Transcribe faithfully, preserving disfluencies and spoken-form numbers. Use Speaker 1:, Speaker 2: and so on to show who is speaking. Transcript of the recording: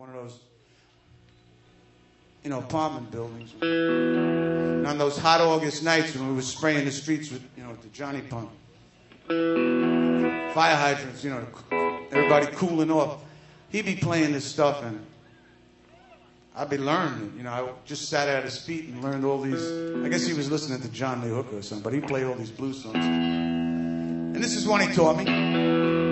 Speaker 1: one of those, you know, apartment buildings. And on those hot August nights when we were spraying the streets with, you know, with the Johnny Pump. Fire hydrants, you know, everybody cooling off. He'd be playing this stuff and I'd be learning it. You know, I just sat at his feet and learned all these. I guess he was listening to John Lee Hooker or something, but he played all these blues songs. And this is one he taught me.